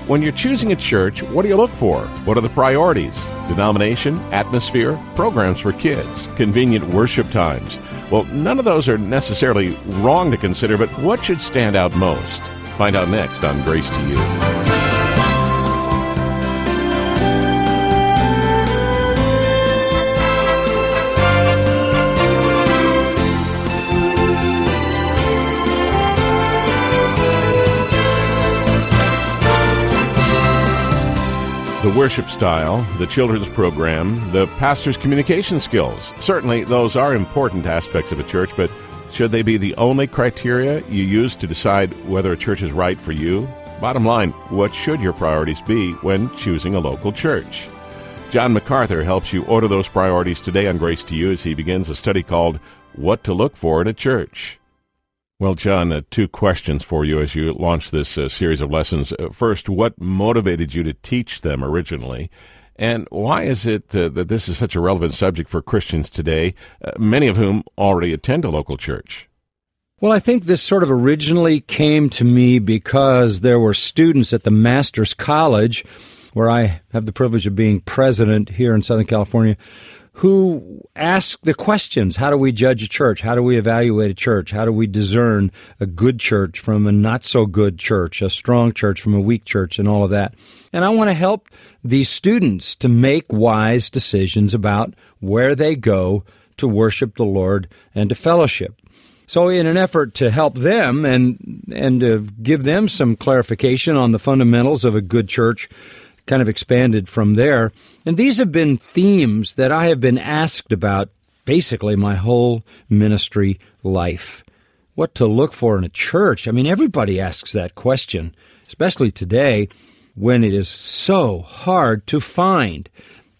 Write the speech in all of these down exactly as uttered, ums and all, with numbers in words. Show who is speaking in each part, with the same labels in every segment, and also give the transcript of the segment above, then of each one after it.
Speaker 1: When you're choosing a church, what do you look for? What are the priorities? Denomination, atmosphere, programs for kids, convenient worship times. Well, none of those are necessarily wrong to consider, but what should stand out most? Find out next on Grace to You. The worship style, the children's program, the pastor's communication skills. Certainly, those are important aspects of a church, but should they be the only criteria you use to decide whether a church is right for you? Bottom line, what should your priorities be when choosing a local church? John MacArthur helps you order those priorities today on Grace to You as he begins a study called What to Look For in a Church. Well, John, uh, two questions for you as you launch this uh, series of lessons. Uh, first, what motivated you to teach them originally? And why is it uh, that this is such a relevant subject for Christians today, uh, many of whom already attend a local church?
Speaker 2: Well, I think this sort of originally came to me because there were students at the Master's College, where I have the privilege of being president here in Southern California, who ask the questions. How do we judge a church? How do we evaluate a church? How do we discern a good church from a not-so-good church, a strong church from a weak church, and all of that? And I want to help these students to make wise decisions about where they go to worship the Lord and to fellowship. So in an effort to help them and, and to give them some clarification on the fundamentals of a good church, kind of expanded from there. And these have been themes that I have been asked about basically my whole ministry life. What to look for in a church? I mean, everybody asks that question, especially today when it is so hard to find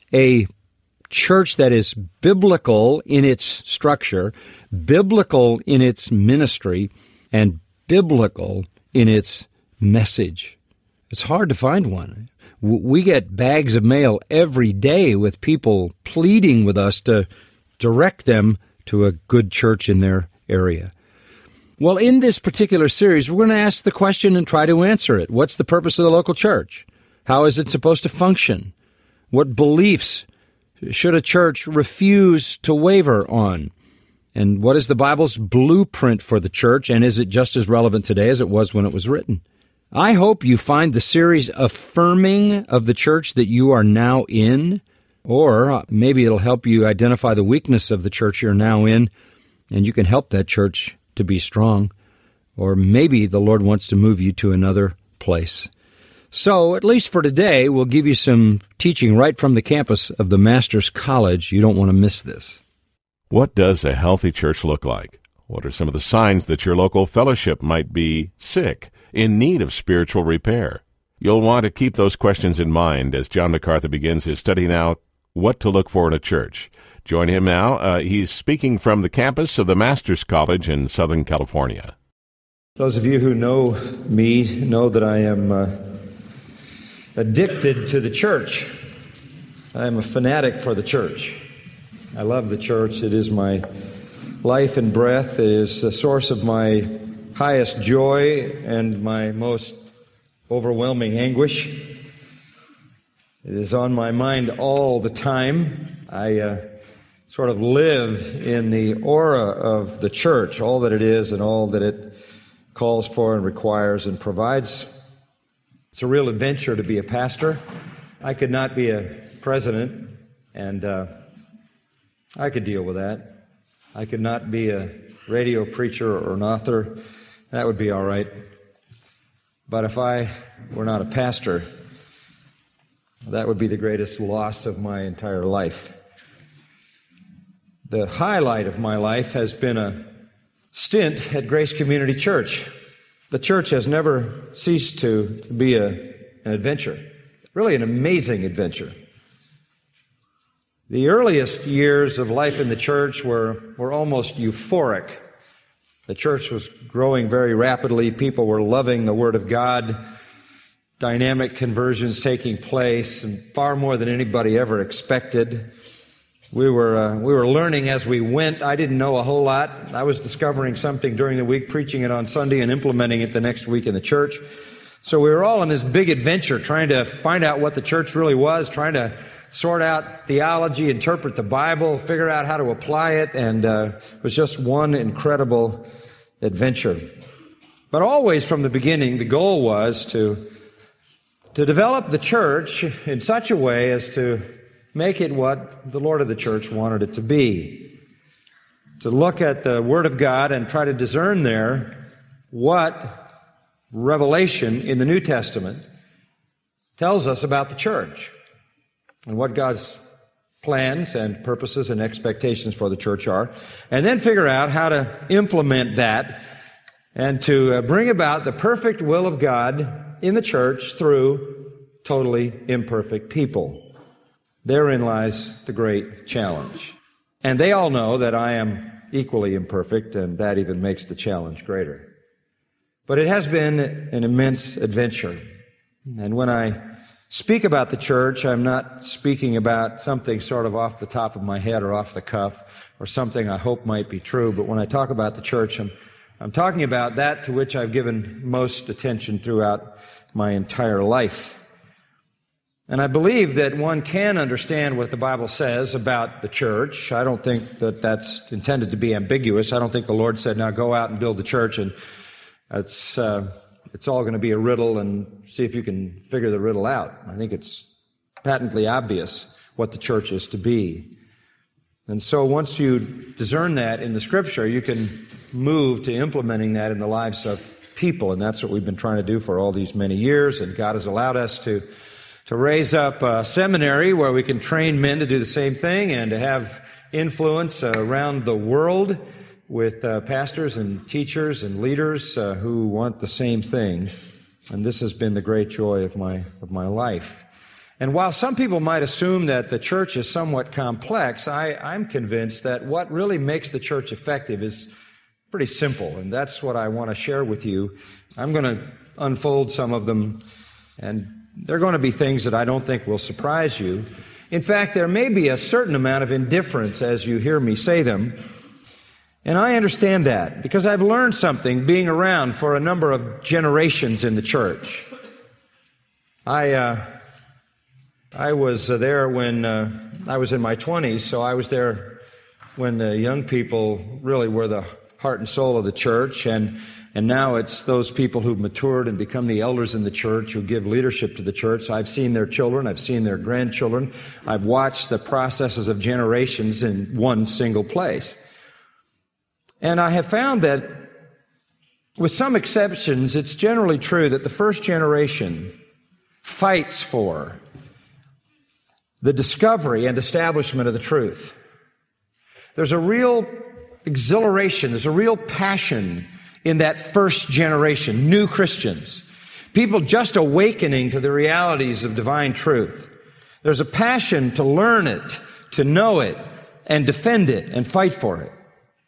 Speaker 2: a church that is biblical in its structure, biblical in its ministry, and biblical in its message. It's hard to find one. We get bags of mail every day with people pleading with us to direct them to a good church in their area. Well, in this particular series, we're going to ask the question and try to answer it. What's the purpose of the local church? How is it supposed to function? What beliefs should a church refuse to waver on? And what is the Bible's blueprint for the church, and is it just as relevant today as it was when it was written? I hope you find the series affirming of the church that you are now in, or maybe it'll help you identify the weakness of the church you're now in, and you can help that church to be strong. Or maybe the Lord wants to move you to another place. So, at least for today, we'll give you some teaching right from the campus of the Master's College. You don't want to miss this.
Speaker 1: What does a healthy church look like? What are some of the signs that your local fellowship might be sick, in need of spiritual repair? You'll want to keep those questions in mind as John MacArthur begins his study now, What to Look For in a Church. Join him now. Uh, he's speaking from the campus of the Master's College in Southern California.
Speaker 3: Those of you who know me know that I am uh, addicted to the church. I am a fanatic for the church. I love the church. It is my life and breath. It is the source of my highest joy and my most overwhelming anguish. It is on my mind all the time. I uh, sort of live in the aura of the church, all that it is and all that it calls for and requires and provides. It's a real adventure to be a pastor. I could not be a president, and uh, I could deal with that. I could not be a radio preacher or an author. That would be all right. But if I were not a pastor, that would be the greatest loss of my entire life. The highlight of my life has been a stint at Grace Community Church. The church has never ceased to, to be a, an adventure, really an amazing adventure. The earliest years of life in the church were, were almost euphoric. The church was growing very rapidly. People were loving the Word of God. Dynamic conversions taking place, and far more than anybody ever expected. We were uh, we were learning as we went. I didn't know a whole lot. I was discovering something during the week, preaching it on Sunday, and implementing it the next week in the church. So we were all in this big adventure trying to find out what the church really was, trying to sort out theology, interpret the Bible, figure out how to apply it, and uh, it was just one incredible adventure. But always from the beginning, the goal was to, to develop the church in such a way as to make it what the Lord of the church wanted it to be. To look at the Word of God and try to discern there what revelation in the New Testament tells us about the church and what God's plans and purposes and expectations for the church are, and then figure out how to implement that and to uh, bring about the perfect will of God in the church through totally imperfect people. Therein lies the great challenge. And they all know that I am equally imperfect, and that even makes the challenge greater. But it has been an immense adventure. And when I speak about the church, I'm not speaking about something sort of off the top of my head or off the cuff or something I hope might be true. But when I talk about the church, I'm, I'm talking about that to which I've given most attention throughout my entire life. And I believe that one can understand what the Bible says about the church. I don't think that that's intended to be ambiguous. I don't think the Lord said, now go out and build the church, and it's, uh, it's all going to be a riddle, and see if you can figure the riddle out. I think it's patently obvious what the church is to be. And so once you discern that in the Scripture, you can move to implementing that in the lives of people, and that's what we've been trying to do for all these many years, and God has allowed us to to raise up a seminary where we can train men to do the same thing and to have influence uh, around the world with uh, pastors and teachers and leaders uh, who want the same thing. And this has been the great joy of my of my life. And while some people might assume that the church is somewhat complex, I, I'm convinced that what really makes the church effective is pretty simple, and that's what I want to share with you. I'm going to unfold some of them, and they're going to be things that I don't think will surprise you. In fact, there may be a certain amount of indifference as you hear me say them. And I understand that because I've learned something being around for a number of generations in the church. I uh, I was there when uh, I was in my twenties, so I was there when the young people really were the heart and soul of the church, and And now it's those people who've matured and become the elders in the church who give leadership to the church. I've seen their children. I've seen their grandchildren. I've watched the processes of generations in one single place. And I have found that, with some exceptions, it's generally true that the first generation fights for the discovery and establishment of the truth. There's a real exhilaration. There's a real passion in that first generation, new Christians, people just awakening to the realities of divine truth. There's a passion to learn it, to know it, and defend it, and fight for it.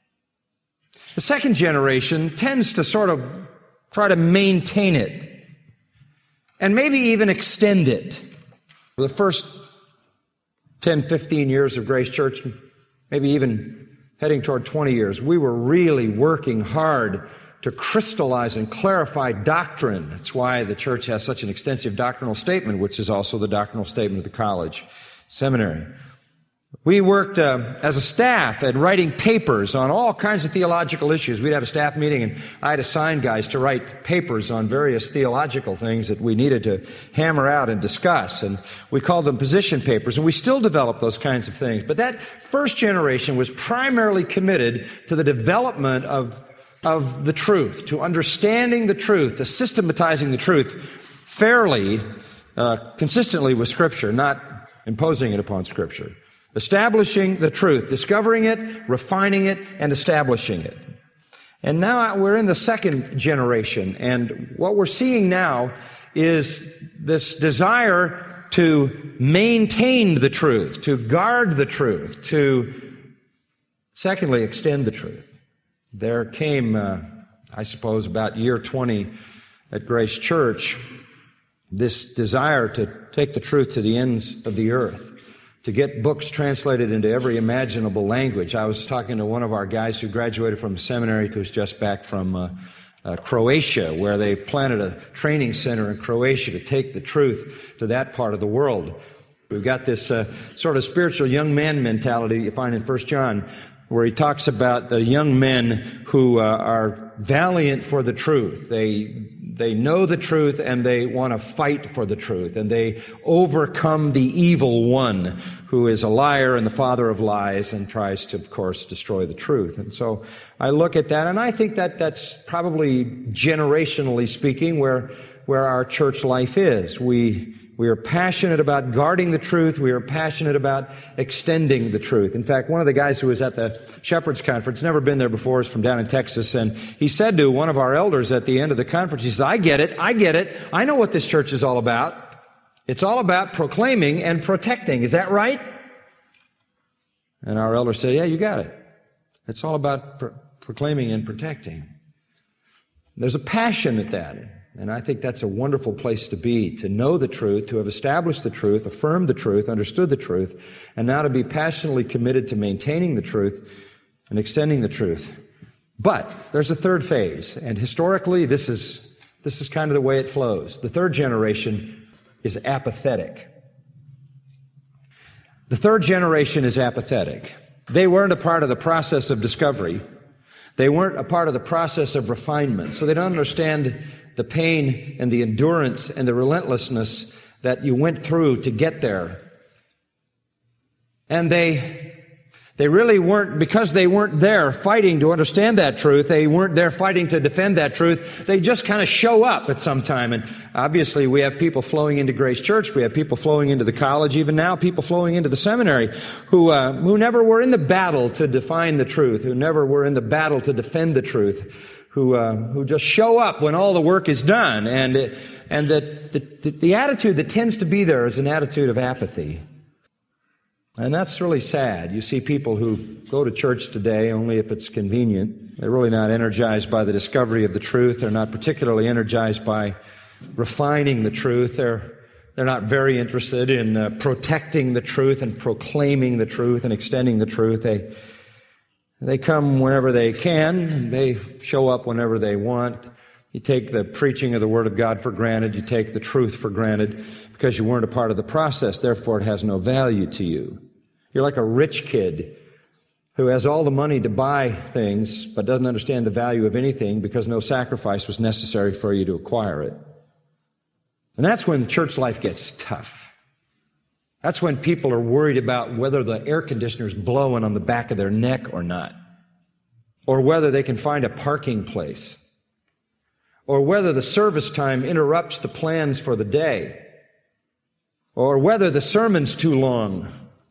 Speaker 3: The second generation tends to sort of try to maintain it, and maybe even extend it. For the first ten, fifteen years of Grace Church, maybe even heading toward twenty years, we were really working hard to crystallize and clarify doctrine. That's why the church has such an extensive doctrinal statement, which is also the doctrinal statement of the college seminary. We worked uh, as a staff at writing papers on all kinds of theological issues. We'd have a staff meeting, and I'd assign guys to write papers on various theological things that we needed to hammer out and discuss, and we called them position papers, and we still develop those kinds of things. But that first generation was primarily committed to the development of of the truth, to understanding the truth, to systematizing the truth fairly, uh, consistently with Scripture, not imposing it upon Scripture. Establishing the truth, discovering it, refining it, and establishing it. And now we're in the second generation, and what we're seeing now is this desire to maintain the truth, to guard the truth, to, secondly, extend the truth. There came, uh, I suppose, about year twenty at Grace Church, this desire to take the truth to the ends of the earth, to get books translated into every imaginable language. I was talking to one of our guys who graduated from seminary, who's just back from uh, uh, Croatia, where they've planted a training center in Croatia to take the truth to that part of the world. We've got this uh, sort of spiritual young man mentality you find in First John, where he talks about the young men who uh, are valiant for the truth. They they know the truth and they want to fight for the truth, and they overcome the evil one who is a liar and the father of lies and tries to, of course, destroy the truth. And so I look at that, and I think that that's probably generationally speaking where where our church life is. We We are passionate about guarding the truth. We are passionate about extending the truth. In fact, one of the guys who was at the Shepherds Conference, never been there before, is from down in Texas, and he said to one of our elders at the end of the conference, he says, I get it, I get it. I know what this church is all about. It's all about proclaiming and protecting. Is that right? And our elder said, yeah, you got it. It's all about pro- proclaiming and protecting. There's a passion at that. And I think that's a wonderful place to be, to know the truth, to have established the truth, affirmed the truth, understood the truth, and now to be passionately committed to maintaining the truth and extending the truth. But there's a third phase, and historically this is this is kind of the way it flows. The third generation is apathetic. The third generation is apathetic. They weren't a part of the process of discovery. They weren't a part of the process of refinement, so they don't understand the pain and the endurance and the relentlessness that you went through to get there. And they they really weren't, because they weren't there fighting to understand that truth, they weren't there fighting to defend that truth, they just kind of show up at some time. And obviously we have people flowing into Grace Church, we have people flowing into the college, even now people flowing into the seminary who uh, who never were in the battle to define the truth, who never were in the battle to defend the truth, who uh, who just show up when all the work is done. And it, and the, the the attitude that tends to be there is an attitude of apathy. And that's really sad. You see people who go to church today only if it's convenient. They're really not energized by the discovery of the truth. They're not particularly energized by refining the truth. They're they're not very interested in uh, protecting the truth and proclaiming the truth and extending the truth. They They come whenever they can, and they show up whenever they want. You take the preaching of the Word of God for granted. You take the truth for granted because you weren't a part of the process. Therefore, it has no value to you. You're like a rich kid who has all the money to buy things but doesn't understand the value of anything because no sacrifice was necessary for you to acquire it. And that's when church life gets tough. That's when people are worried about whether the air conditioner's blowing on the back of their neck or not, or whether they can find a parking place, or whether the service time interrupts the plans for the day, or whether the sermon's too long,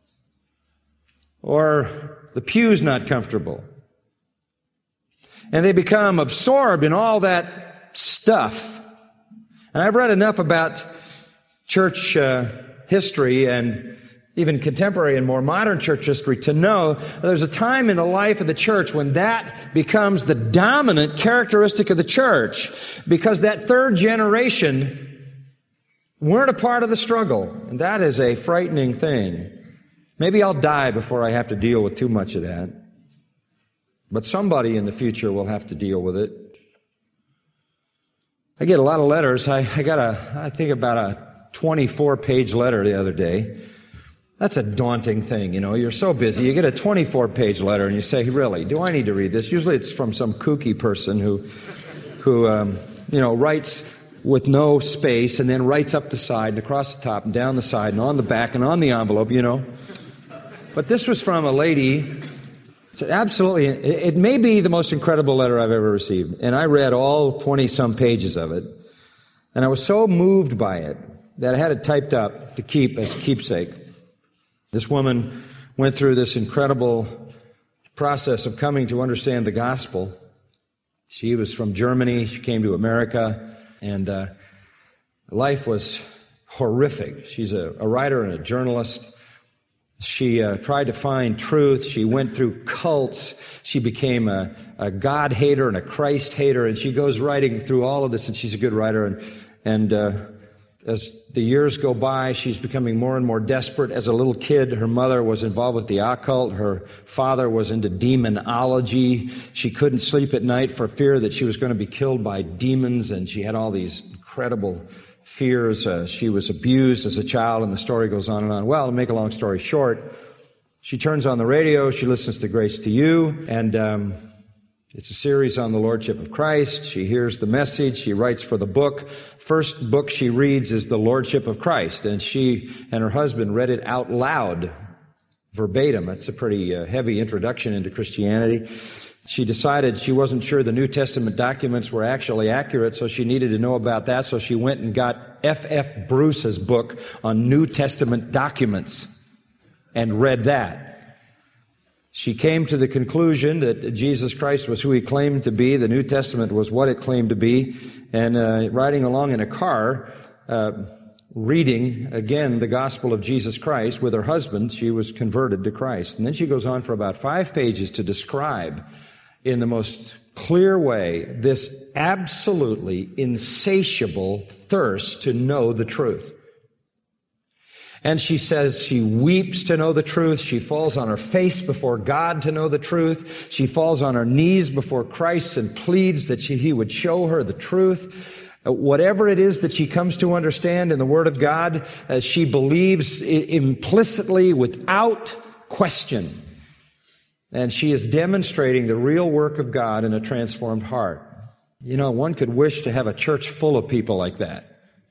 Speaker 3: or the pew's not comfortable. And they become absorbed in all that stuff. And I've read enough about church uh, history and even contemporary and more modern church history to know that there's a time in the life of the church when that becomes the dominant characteristic of the church, because that third generation weren't a part of the struggle. And that is a frightening thing. Maybe I'll die before I have to deal with too much of that. But somebody in the future will have to deal with it. I get a lot of letters. I, I got a, I think about a twenty-four page letter the other day. That's a daunting thing, you know. You're so busy. You get a twenty-four page letter and you say, really, do I need to read this? Usually it's from some kooky person who, who, um, you know, writes with no space and then writes up the side and across the top and down the side and on the back and on the envelope, you know. But this was from a lady. It's absolutely, it may be the most incredible letter I've ever received. And I read all twenty-some pages of it. And I was so moved by it that I had it typed up to keep as a keepsake. This woman went through this incredible process of coming to understand the gospel. She was from Germany. She came to America. And uh, life was horrific. She's a, a writer and a journalist. She uh, tried to find truth. She went through cults. She became a, a God hater and a Christ hater. And she goes writing through all of this, and she's a good writer. And, and uh, As the years go by, she's becoming more and more desperate. As a little kid, her mother was involved with the occult. Her father was into demonology. She couldn't sleep at night for fear that she was going to be killed by demons, and she had all these incredible fears. Uh, she was abused as a child, and the story goes on and on. Well, to make a long story short, she turns on the radio, she listens to Grace to You, and um, it's a series on the Lordship of Christ. She hears the message. She writes for the book. First book she reads is The Lordship of Christ, and she and her husband read it out loud, verbatim. It's a pretty uh, heavy introduction into Christianity. She decided she wasn't sure the New Testament documents were actually accurate, so she needed to know about that, so she went and got F F Bruce's book on New Testament documents and read that. She came to the conclusion that Jesus Christ was who he claimed to be. The New Testament was what it claimed to be. And uh, riding along in a car, uh, reading, again, the gospel of Jesus Christ with her husband, she was converted to Christ. And then she goes on for about five pages to describe in the most clear way this absolutely insatiable thirst to know the truth. And she says she weeps to know the truth. She falls on her face before God to know the truth. She falls on her knees before Christ and pleads that she, he would show her the truth. Uh, whatever it is that she comes to understand in the Word of God, uh, she believes I- implicitly without question. And she is demonstrating the real work of God in a transformed heart. You know, one could wish to have a church full of people like that,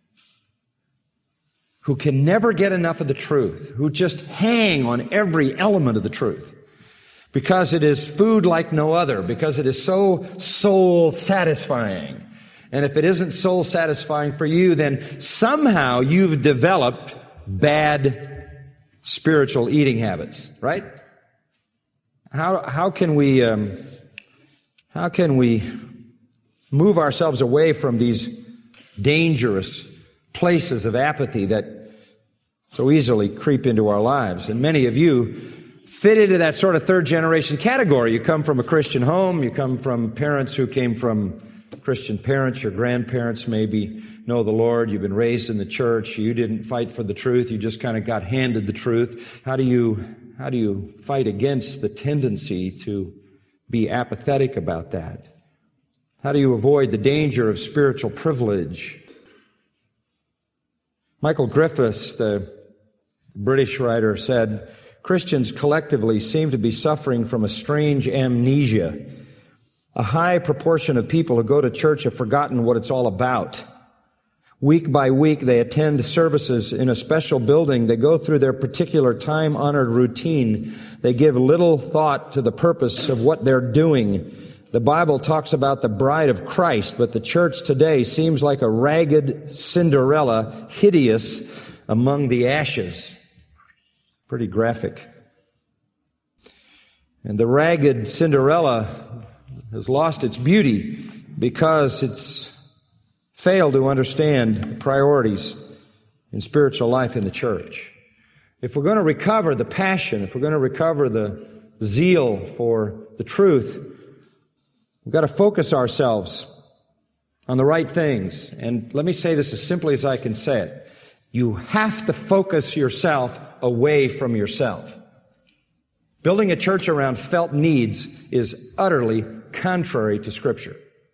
Speaker 3: who can never get enough of the truth, who just hang on every element of the truth, because it is food like no other, because it is so soul satisfying. And if it isn't soul satisfying for you, then somehow you've developed bad spiritual eating habits, right? How, how can we, um, how can we move ourselves away from these dangerous places of apathy that so easily creep into our lives? And many of you fit into that sort of third generation category. You come from a Christian home. You come from parents who came from Christian parents. Your grandparents maybe know the Lord. You've been raised in the church. You didn't fight for the truth. You just kind of got handed the truth. How do you, how do you fight against the tendency to be apathetic about that? How do you avoid the danger of spiritual privilege? Michael Griffiths, the British writer, said, Christians collectively seem to be suffering from a strange amnesia. A high proportion of people who go to church have forgotten what it's all about. Week by week, they attend services in a special building. They go through their particular time-honored routine. They give little thought to the purpose of what they're doing. The Bible talks about the bride of Christ, but the church today seems like a ragged Cinderella, hideous among the ashes. Pretty graphic. And the ragged Cinderella has lost its beauty because it's failed to understand priorities in spiritual life in the church. If we're going to recover the passion, if we're going to recover the zeal for the truth, we've got to focus ourselves on the right things. And let me say this as simply as I can say it. You have to focus yourself away from yourself. Building a church around felt needs is utterly contrary to Scripture.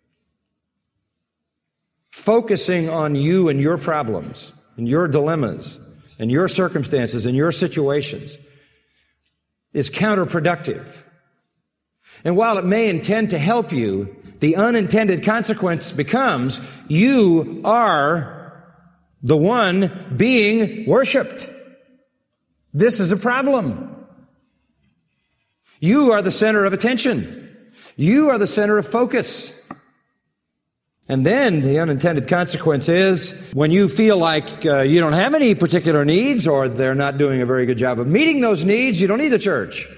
Speaker 3: Focusing on you and your problems and your dilemmas and your circumstances and your situations is counterproductive. And while it may intend to help you, the unintended consequence becomes you are the one being worshiped. This is a problem. You are the center of attention. You are the center of focus. And then the unintended consequence is when you feel like uh, you don't have any particular needs or they're not doing a very good job of meeting those needs, you don't need a church.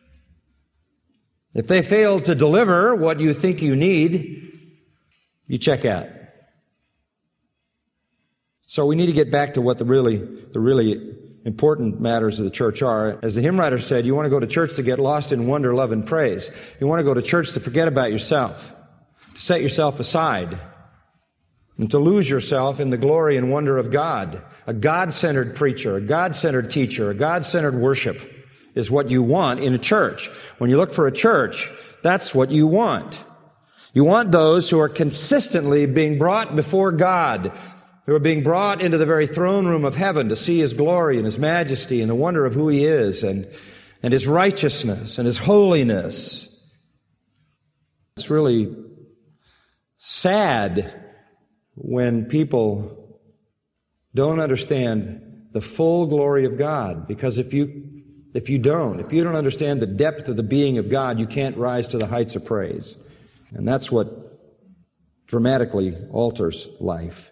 Speaker 3: If they fail to deliver what you think you need, you check out. So we need to get back to what the really, the really important matters of the church are. As the hymn writer said, you want to go to church to get lost in wonder, love, and praise. You want to go to church to forget about yourself, to set yourself aside. and to lose yourself in the glory and wonder of God. A God-centered preacher, a God-centered teacher, a God-centered worship is what you want in a church. When you look for a church, that's what you want. You want those who are consistently being brought before God, who are being brought into the very throne room of heaven to see His glory and His majesty and the wonder of who He is and, and His righteousness and His holiness. It's really sad when people don't understand the full glory of God, because if you if you don't, if you don't understand the depth of the being of God, you can't rise to the heights of praise. And that's what dramatically alters life.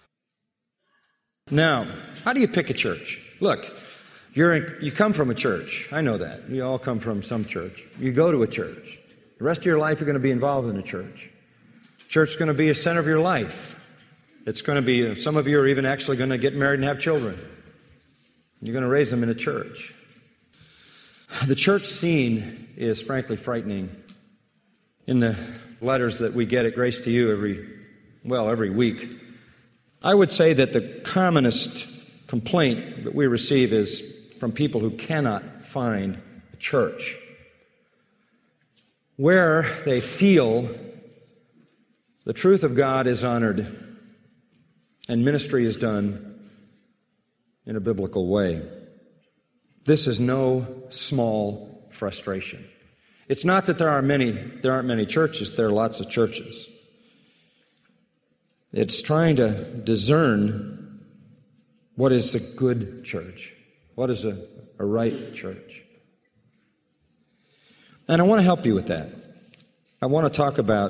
Speaker 3: Now, how do you pick a church? Look, you're in, you come from a church. I know that. You all come from some church. You go to a church. The rest of your life, you're going to be involved in a church. Church is going to be a center of your life. It's going to be, some of you are even actually going to get married and have children. You're going to raise them in a church. The church scene is frankly frightening. In the letters that we get at Grace to You every, well, every week, I would say that the commonest complaint that we receive is from people who cannot find a church where they feel the truth of God is honored and ministry is done in a biblical way. This is no small frustration. It's not that there are many, there aren't many churches, there are lots of churches. It's trying to discern what is a good church, what is a, a right church. And I want to help you with that. I want to talk about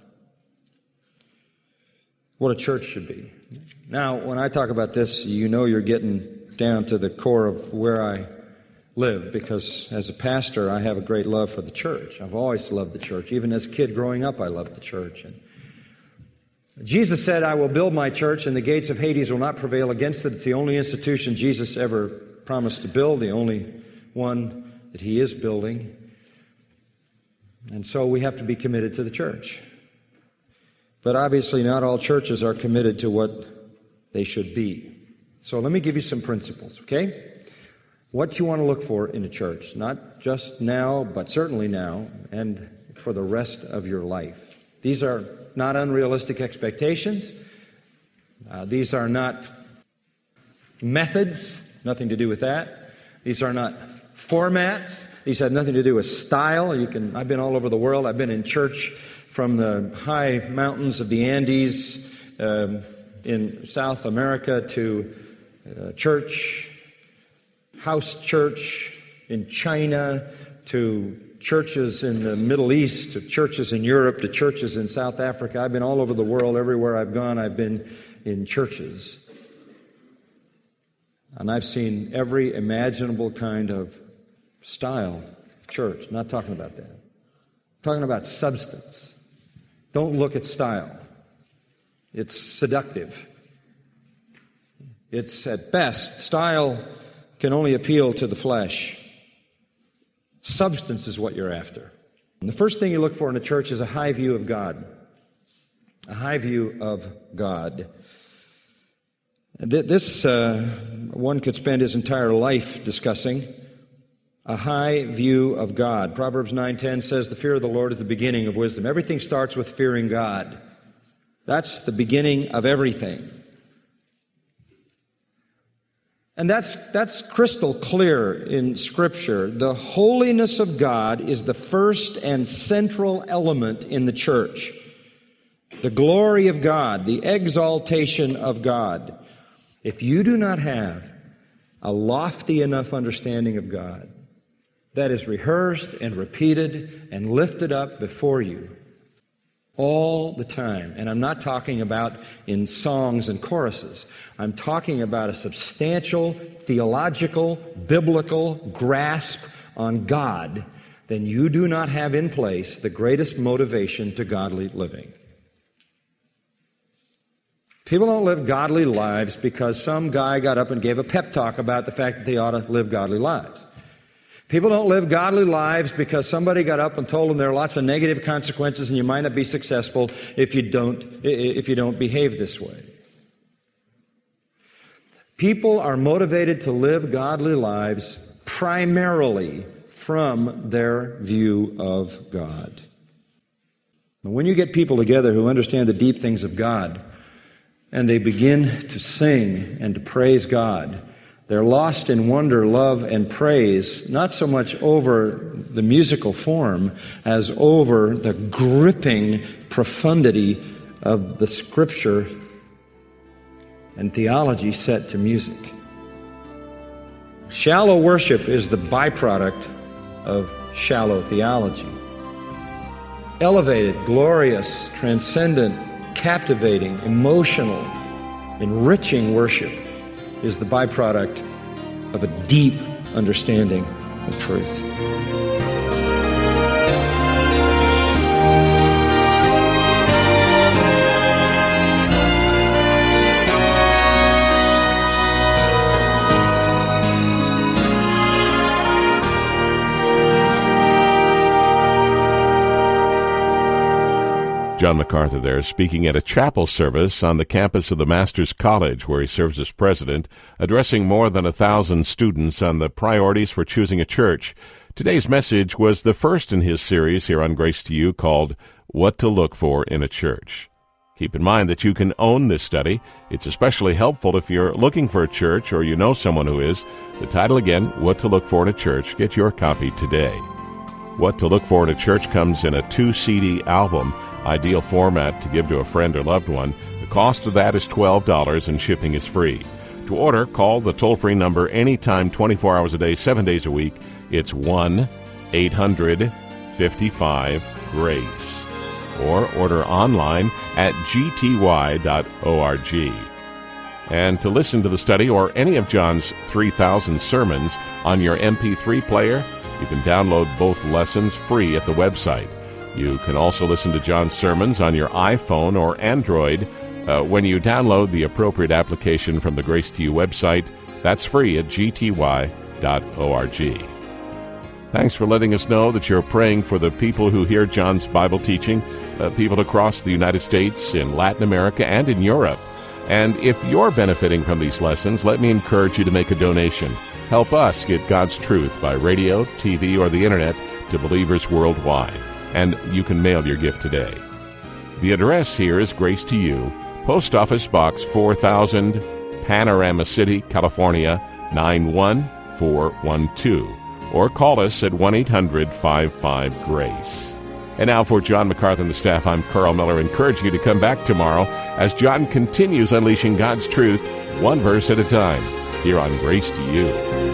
Speaker 3: what a church should be. Now, when I talk about this, you know you're getting down to the core of where I live, because as a pastor, I have a great love for the church. I've always loved the church. Even as a kid growing up, I loved the church. And Jesus said, I will build my church, and the gates of Hades will not prevail against it. It's the only institution Jesus ever promised to build, the only one that He is building. And so we have to be committed to the church. But obviously not all churches are committed to what they should be. So let me give you some principles, okay? What you want to look for in a church, not just now, but certainly now, and for the rest of your life. These are not unrealistic expectations. Uh, these are not methods, nothing to do with that. These are not formats. These have nothing to do with style. You can. I've been all over the world. I've been in church from the high mountains of the Andes um, in South America to uh, church, house church in China, to churches in the Middle East, to churches in Europe, to churches in South Africa. I've been all over the world. Everywhere I've gone, I've been in churches. And I've seen every imaginable kind of style of church. Not talking about that. I'm talking about substance. Don't look at style. It's seductive. It's, at best, style can only appeal to the flesh. Substance is what you're after. And the first thing you look for in a church is a high view of God. A high view of God. This, uh, one could spend his entire life discussing. A high view of God. Proverbs nine ten says, the fear of the Lord is the beginning of wisdom. Everything starts with fearing God. That's the beginning of everything. And that's, that's crystal clear in Scripture. The holiness of God is the first and central element in the church. The glory of God, the exaltation of God. If you do not have a lofty enough understanding of God that is rehearsed and repeated and lifted up before you all the time, and I'm not talking about in songs and choruses, I'm talking about a substantial theological, biblical grasp on God, then you do not have in place the greatest motivation to godly living. People don't live godly lives because some guy got up and gave a pep talk about the fact that they ought to live godly lives. People don't live godly lives because somebody got up and told them there are lots of negative consequences and you might not be successful if you don't, if you don't behave this way. People are motivated to live godly lives primarily from their view of God. When you get people together who understand the deep things of God and they begin to sing and to praise God, they're lost in wonder, love, and praise, not so much over the musical form as over the gripping profundity of the Scripture and theology set to music. Shallow worship is the byproduct of shallow theology. Elevated, glorious, transcendent, captivating, emotional, enriching worship is the byproduct of a deep understanding of truth.
Speaker 1: John MacArthur there, speaking at a chapel service on the campus of the Masters College, where he serves as president, addressing more than a thousand students on the priorities for choosing a church. Today's message was the first in his series here on Grace to You, called What to Look For in a Church. Keep in mind that you can own this study. It's especially helpful if you're looking for a church or you know someone who is. The title again, What to Look For in a Church. Get your copy today. What to Look For in a Church comes in a two C D album, ideal format to give to a friend or loved one. The cost of that is twelve dollars and shipping is free. To order, call the toll-free number anytime, twenty-four hours a day, seven days a week. It's one eight hundred fifty-five GRACE. Or order online at g t y dot org. And to listen to the study or any of John's three thousand sermons on your M P three player, you can download both lessons free at the website. You can also listen to John's sermons on your iPhone or Android uh, when you download the appropriate application from the Grace to You website. That's free at g t y dot org. Thanks for letting us know that you're praying for the people who hear John's Bible teaching, uh, people across the United States, in Latin America, and in Europe. And if you're benefiting from these lessons, let me encourage you to make a donation. Help us get God's truth by radio, T V, or the Internet to believers worldwide. And you can mail your gift today. The address here is Grace to You, Post Office Box four thousand, Panorama City, California, nine one four one two. Or call us at one eight hundred five five GRACE. And now for John MacArthur and the staff, I'm Carl Miller, encouraging you to come back tomorrow as John continues unleashing God's truth, one verse at a time, here on Grace to You.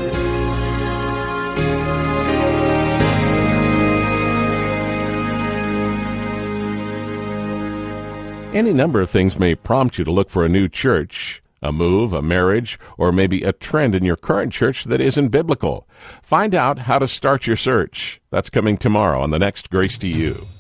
Speaker 1: Any number of things may prompt you to look for a new church, a move, a marriage, or maybe a trend in your current church that isn't biblical. Find out how to start your search. That's coming tomorrow on the next Grace to You.